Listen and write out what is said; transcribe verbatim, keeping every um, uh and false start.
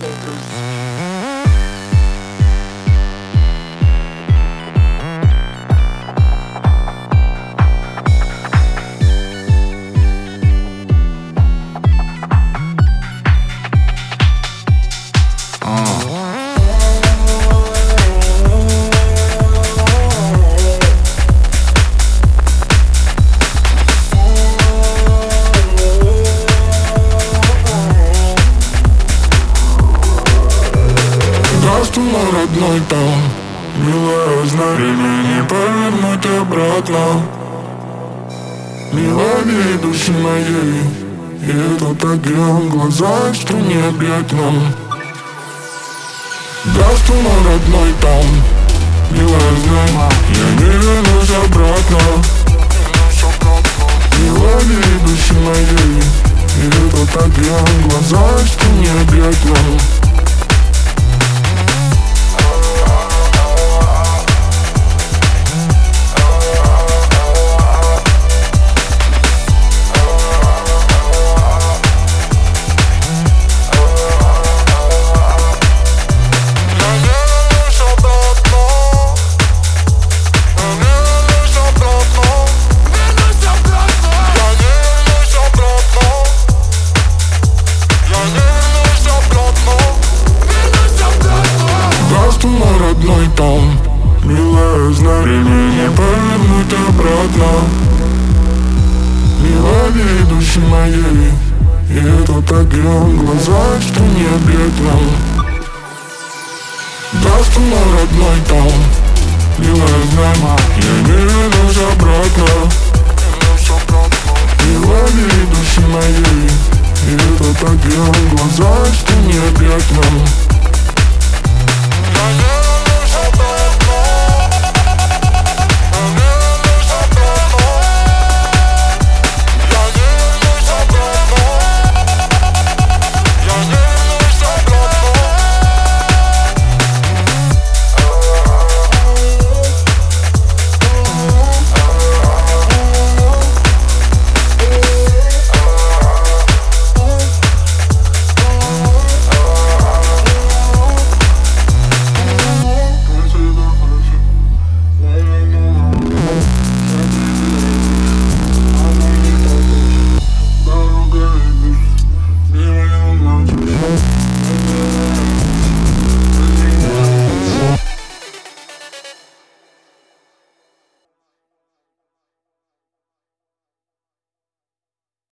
Радостный груз. Здравствуй, мой родной там, милая, знай, время не повернуть обратно. Мелодии души моей, и этот огонь в глазах, что не объять нам. Здравствуй, мой родной там, милая, знай, я не вернусь обратно. Мелодии души моей, и этот огонь в глазах, что не объять нам. Мой родной там, милая, знай, время не повернуть обратно. Мелодии души моей, и этот огонь в глазах, что не объять нам. Здравствуй, мой родной там, милая, знай, я не вернусь обратно. Мелодии души моей, и этот огонь в глазах, что не объять нам.